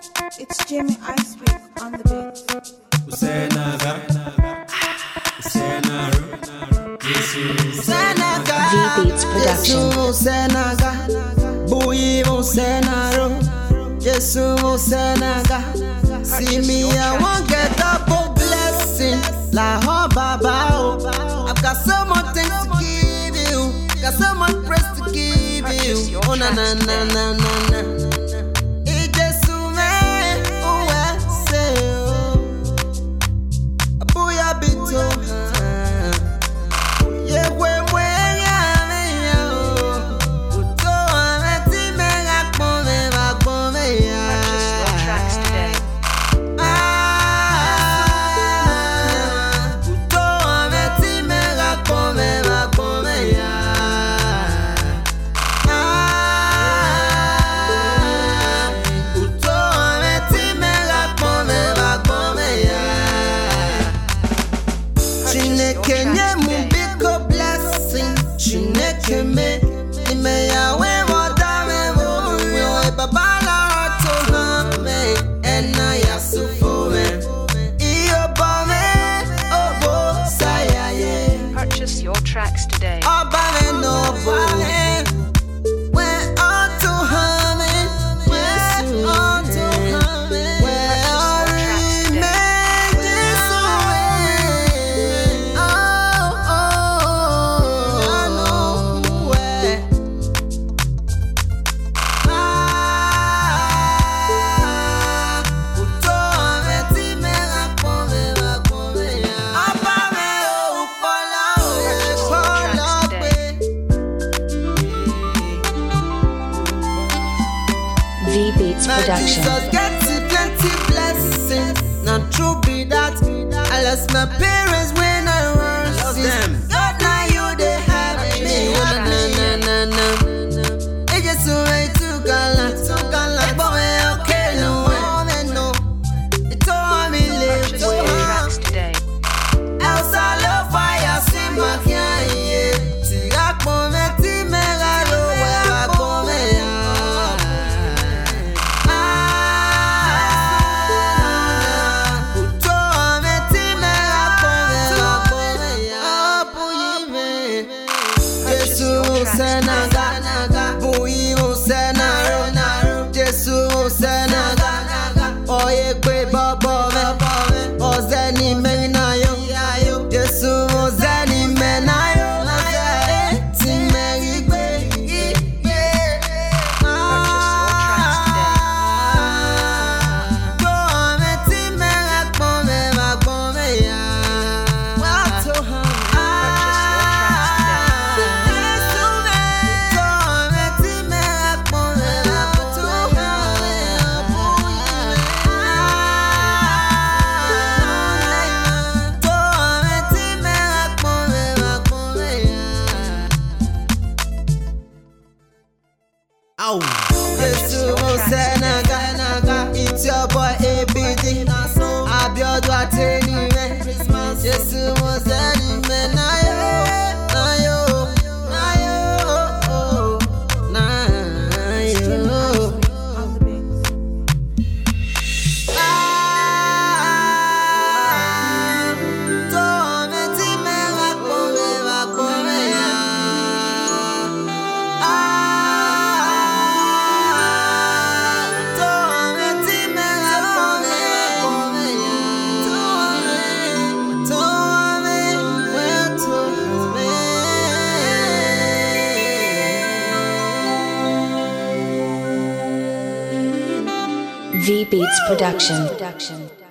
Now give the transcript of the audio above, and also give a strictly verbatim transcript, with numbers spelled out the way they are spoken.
It's Jimmy Icepick on the beat. Usenaga, Usenaru, Usenaga, V-Beats Production. Usenaga, Buyi Usenaru, Jesus Usenaga. See me, I won't get double blessing. La ho baba, I've got so much things to give you, got so much praise to give you. Oh na na na na na na. Kenye mubiko blessing, chineke me, ime ya we wadame mo, yo e babala to me, ena ya sufo me, iyo bame, obo saya ye. Purchase your tracks today. Obame no bo, we ought to hame, we ought to hame, we ought to hame. V-Beats Production. Jesus gets you plenty blessings. Not true be that. I lost my parents when I was them. God now you they have me. Na na na na. It's just a way to gallant, to gallant. But we okay no one no. It told me live Purchase your tracks today. Else I love fire, see my can't. Tirak momenti megalo weba come. Usenaga, Buyi Usenaru, Jesus Usenaga, Oye kwe babo me, Ozeni menayo, Jesus Ozeni menayo, Ti meri kwe. Go ame ti mera kome ma kome ya. Wato ha. Jesus Usenaga, it's your boy A B D. Abiodun Ateniwe, Jesus Usenaga, na yo, na yo, na yo, na yo. Ah, to me ti me la kome la kome ya. V-Beats Production.